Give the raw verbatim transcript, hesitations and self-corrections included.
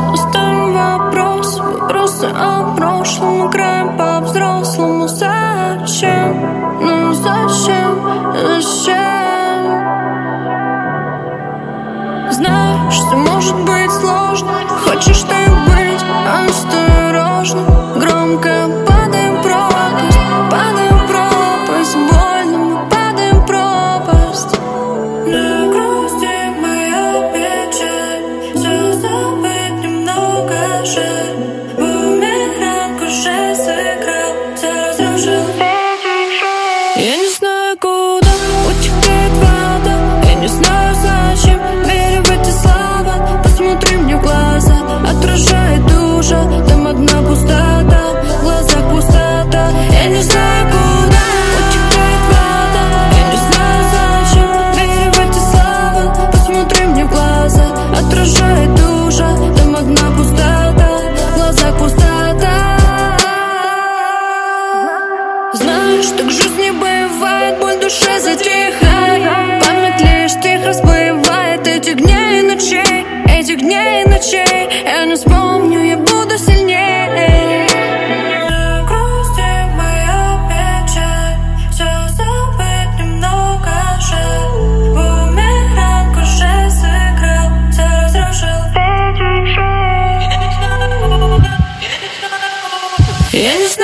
оставим вопрос, вопросы о прошлом, играем по-взрослому. Зачем? Ну зачем? Зачем? Знаешь, что может быть сложно. Хочешь ты быть осторожным. Громко падаем в пропасть, падаем в пропасть. Больно, мы падаем в пропасть. Не грусти, моя печаль. Все забыть немного жаль. Бумеранг уже сыграл, все разрушил. Я не знаю, куда утекает вода. Я не знаю, зачем верю в эти слова. Посмотри мне в глаза, отражает душа. Там одна пустота, в глазах пустота. Я не знаю, куда утекает вода. Я не знаю, зачем верю в эти слова. Посмотри мне в глаза, отражает душа. Там одна пустота, в глазах пустота. Знаешь, так в жизни бывает, боль в душе затихает. Память лишь тихо всплывает этих дней и ночей, этих дней и ночей. Я не вспомню, я буду сильнее. Не грусти, моя печаль. Все забыть немного жаль. Бумеранг уже сыграл, все разрушил. Я не знаю.